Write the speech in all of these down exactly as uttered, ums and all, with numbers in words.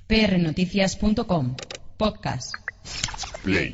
p r noticias punto com. Podcast. Play.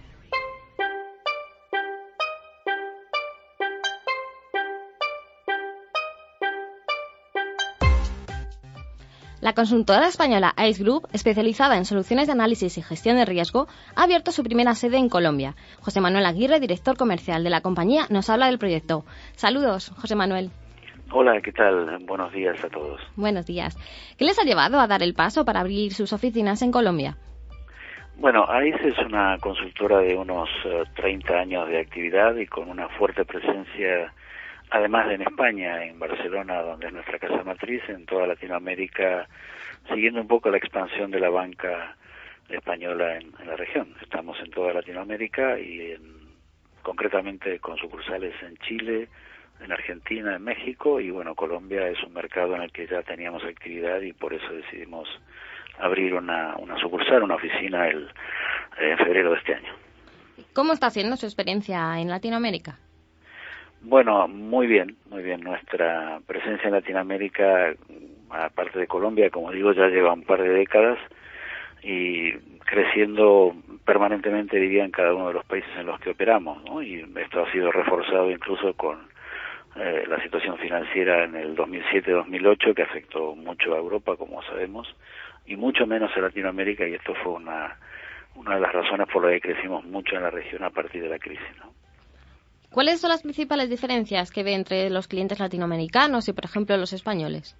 La consultora española ICE Group, especializada en soluciones de análisis y gestión de riesgo, ha abierto su primera sede en Colombia. José Manuel Aguirre, director comercial de la compañía, nos habla del proyecto. Saludos, José Manuel. Hola, ¿qué tal? Buenos días a todos. Buenos días. ¿Qué les ha llevado a dar el paso para abrir sus oficinas en Colombia? Bueno, ICE es una consultora de unos uh, treinta años de actividad y con una fuerte presencia, además de en España, en Barcelona, donde es nuestra casa matriz, en toda Latinoamérica, siguiendo un poco la expansión de la banca española en, en la región. Estamos en toda Latinoamérica y en, concretamente con sucursales en Chile, en Argentina, en México, y bueno, Colombia es un mercado en el que ya teníamos actividad y por eso decidimos abrir una, una sucursal, una oficina el, eh, en febrero de este año. ¿Cómo está siendo su experiencia en Latinoamérica? Bueno, muy bien, muy bien. Nuestra presencia en Latinoamérica, aparte de Colombia, como digo, ya lleva un par de décadas y creciendo permanentemente, diría, en cada uno de los países en los que operamos, ¿no? Y esto ha sido reforzado incluso con eh, la situación financiera en el dos mil siete dos mil ocho, que afectó mucho a Europa, como sabemos, y mucho menos a Latinoamérica, y esto fue una, una de las razones por las que crecimos mucho en la región a partir de la crisis, ¿no? ¿Cuáles son las principales diferencias que ve entre los clientes latinoamericanos y, por ejemplo, los españoles?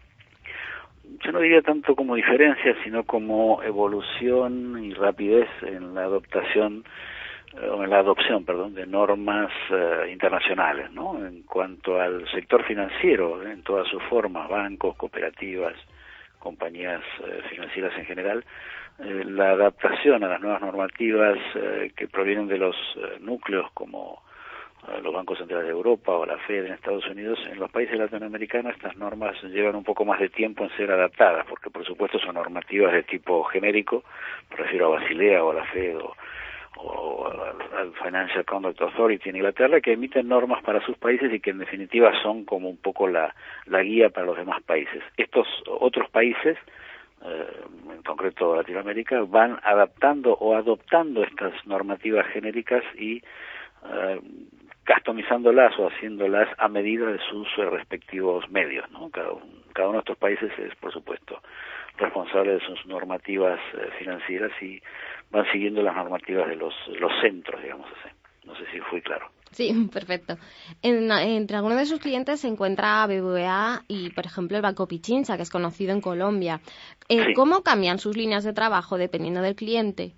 Yo no diría tanto como diferencias, sino como evolución y rapidez en la adoptación, o en la adopción, perdón, de normas uh, internacionales, ¿no? En cuanto al sector financiero, ¿eh? En todas sus formas, bancos, cooperativas, compañías uh, financieras en general, eh, la adaptación a las nuevas normativas eh, que provienen de los uh, núcleos como los bancos centrales de Europa o la Fed en Estados Unidos, en los países latinoamericanos estas normas llevan un poco más de tiempo en ser adaptadas, porque por supuesto son normativas de tipo genérico, me refiero a Basilea o a la Fed o, o al Financial Conduct Authority en Inglaterra, que emiten normas para sus países y que en definitiva son como un poco la, la guía para los demás países. Estos otros países, eh, en concreto Latinoamérica, van adaptando o adoptando estas normativas genéricas y Uh, customizándolas o haciéndolas a medida de sus uh, respectivos medios, ¿no? Cada, un, cada uno de estos países es, por supuesto, responsable de sus normativas uh, financieras y van siguiendo las normativas de los, los centros, digamos así. No sé si fui claro. Sí, perfecto. En, entre algunos de sus clientes se encuentra B B V A y, por ejemplo, el Banco Pichincha, que es conocido en Colombia. Eh, sí. ¿Cómo cambian sus líneas de trabajo dependiendo del cliente?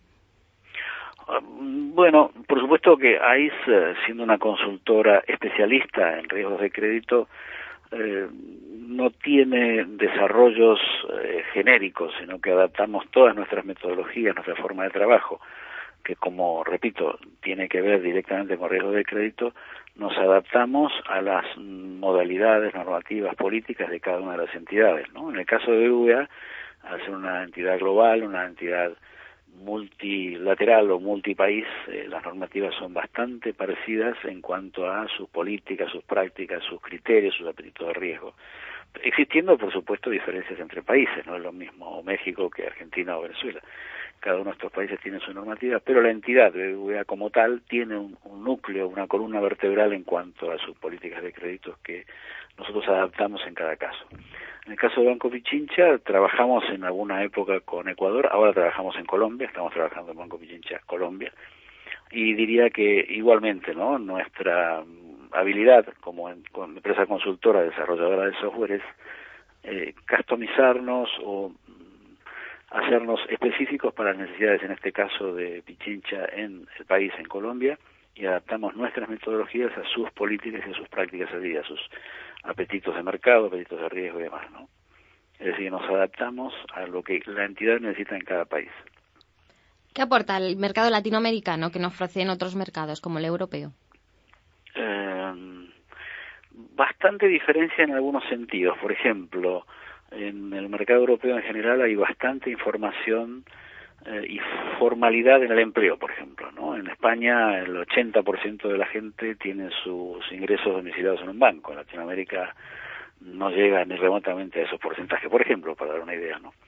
Bueno, por supuesto que ICE, siendo una consultora especialista en riesgos de crédito, eh, no tiene desarrollos eh, genéricos, sino que adaptamos todas nuestras metodologías, nuestra forma de trabajo, que como, repito, tiene que ver directamente con riesgos de crédito, nos adaptamos a las modalidades normativas políticas de cada una de las entidades, ¿no? En el caso de B B V A, al ser una entidad global, una entidad multilateral o multipaís, eh, las normativas son bastante parecidas en cuanto a sus políticas, sus prácticas, sus criterios, sus apetitos de riesgo, existiendo por supuesto diferencias entre países, no es lo mismo México que Argentina o Venezuela. Cada uno de estos países tiene su normativa, pero la entidad B B V A como tal tiene un, un núcleo, una columna vertebral en cuanto a sus políticas de créditos que nosotros adaptamos en cada caso. En el caso de Banco Pichincha, trabajamos en alguna época con Ecuador, ahora trabajamos en Colombia, estamos trabajando en Banco Pichincha Colombia, y diría que igualmente, ¿no? Nuestra habilidad como, en, como empresa consultora desarrolladora de software es eh, customizarnos o hacernos específicos para las necesidades, en este caso de Pichincha en el país, en Colombia, y adaptamos nuestras metodologías a sus políticas y a sus prácticas al día, a sus apetitos de mercado, apetitos de riesgo y demás, ¿no? Es decir, nos adaptamos a lo que la entidad necesita en cada país. ¿Qué aporta el mercado latinoamericano que no ofrecen otros mercados como el europeo? Eh, bastante diferencia en algunos sentidos. Por ejemplo, en el mercado europeo en general hay bastante información eh, y formalidad en el empleo, por ejemplo, ¿no? En España el ochenta por ciento de la gente tiene sus ingresos domiciliados en un banco. En Latinoamérica no llega ni remotamente a esos porcentajes, por ejemplo, para dar una idea, ¿no?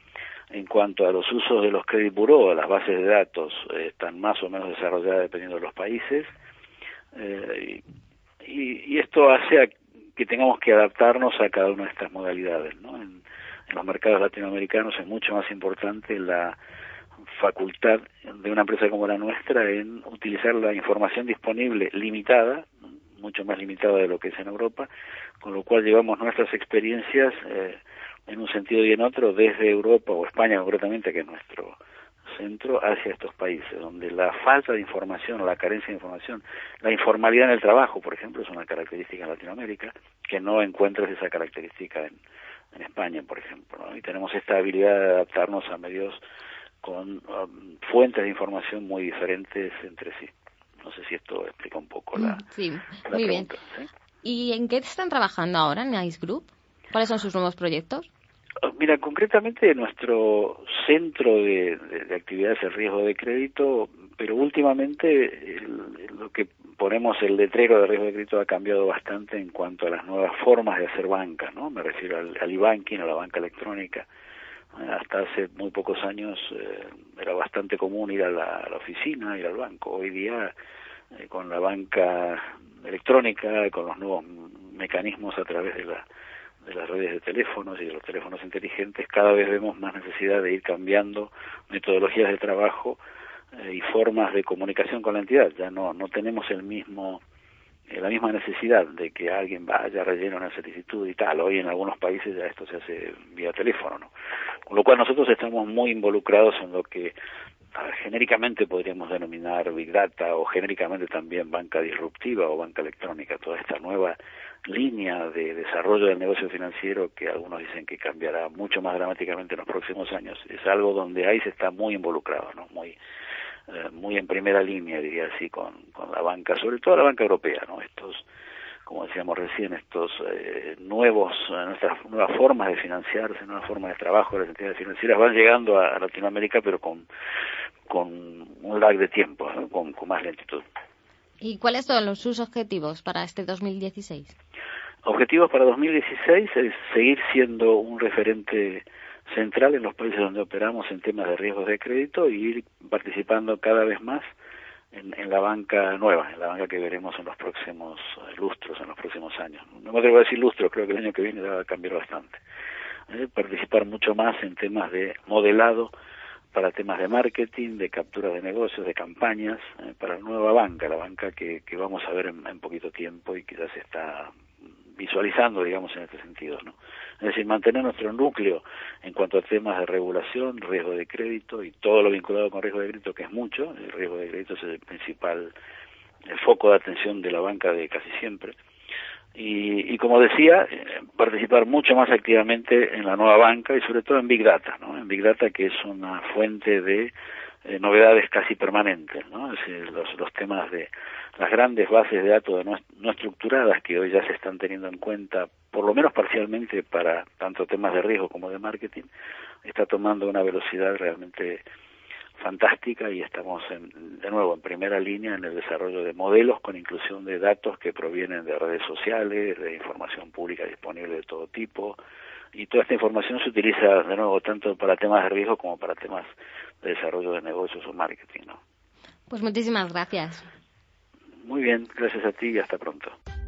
En cuanto a los usos de los credit bureau, las bases de datos eh, están más o menos desarrolladas dependiendo de los países, eh, y, y esto hace a que tengamos que adaptarnos a cada una de estas modalidades, ¿no? En, en los mercados latinoamericanos es mucho más importante la facultad de una empresa como la nuestra en utilizar la información disponible limitada, mucho más limitada de lo que es en Europa, con lo cual llevamos nuestras experiencias eh, en un sentido y en otro desde Europa o España concretamente, que es nuestro centro, hacia estos países, donde la falta de información, la carencia de información, la informalidad en el trabajo, por ejemplo, es una característica en Latinoamérica, que no encuentras esa característica en, en España, por ejemplo, ¿no? Y tenemos esta habilidad de adaptarnos a medios con um, fuentes de información muy diferentes entre sí. No sé si esto explica un poco la, sí, la muy pregunta. bien. ¿Sí? ¿Y en qué están trabajando ahora en ICE Group? ¿Cuáles son sus nuevos proyectos? Mira, concretamente nuestro centro de, de, de actividades de riesgo de crédito, pero últimamente el, lo que ponemos el letrero de riesgo de crédito ha cambiado bastante en cuanto a las nuevas formas de hacer banca, ¿no? Me refiero al, al e-banking, a la banca electrónica. Hasta hace muy pocos años eh, era bastante común ir a la, a la oficina, ir al banco. Hoy día, eh, con la banca electrónica, con los nuevos mecanismos a través de la de las redes de teléfonos y de los teléfonos inteligentes, cada vez vemos más necesidad de ir cambiando metodologías de trabajo eh, y formas de comunicación con la entidad. Ya no no tenemos el mismo eh, la misma necesidad de que alguien vaya, rellene una solicitud y tal. Hoy en algunos países ya esto se hace vía teléfono, ¿no? Con lo cual nosotros estamos muy involucrados en lo que ver, genéricamente podríamos denominar Big Data, o genéricamente también banca disruptiva o banca electrónica, toda esta nueva línea de desarrollo del negocio financiero que algunos dicen que cambiará mucho más dramáticamente en los próximos años. Es algo donde ahí se está muy involucrado, ¿no? Muy eh, muy en primera línea, diría así, con, con la banca, sobre todo la banca europea, ¿no? Estos, como decíamos recién, estos eh, nuevos, eh, nuestras nuevas formas de financiarse, nuevas formas de trabajo de las entidades financieras van llegando a, a Latinoamérica, pero con con un lag de tiempo, ¿no? con, con más lentitud. ¿Y cuáles son los sus objetivos para este dos mil dieciséis? Objetivos para dos mil dieciséis es seguir siendo un referente central en los países donde operamos en temas de riesgos de crédito y ir participando cada vez más en, en la banca nueva, en la banca que veremos en los próximos lustros, en los próximos años. No me atrevo a decir lustros, creo que el año que viene va a cambiar bastante. Eh, participar mucho más en temas de modelado para temas de marketing, de captura de negocios, de campañas, eh, para la nueva banca, la banca que, que vamos a ver en, en poquito tiempo y que ya se está visualizando, digamos, en este sentido, ¿no? Es decir, mantener nuestro núcleo en cuanto a temas de regulación, riesgo de crédito y todo lo vinculado con riesgo de crédito, que es mucho. El riesgo de crédito es el principal, el foco de atención de la banca de casi siempre. Y, y como decía, eh, participar mucho más activamente en la nueva banca y sobre todo en Big Data, ¿no? En Big Data, que es una fuente de eh, novedades casi permanentes, ¿no? Es decir, los, los temas de las grandes bases de datos no, no estructuradas que hoy ya se están teniendo en cuenta, por lo menos parcialmente para tanto temas de riesgo como de marketing, está tomando una velocidad realmente fantástica y estamos en, de nuevo en primera línea en el desarrollo de modelos con inclusión de datos que provienen de redes sociales, de información pública disponible de todo tipo, y toda esta información se utiliza de nuevo tanto para temas de riesgo como para temas de desarrollo de negocios o marketing, ¿no? Pues muchísimas gracias. Muy bien, gracias a ti y hasta pronto.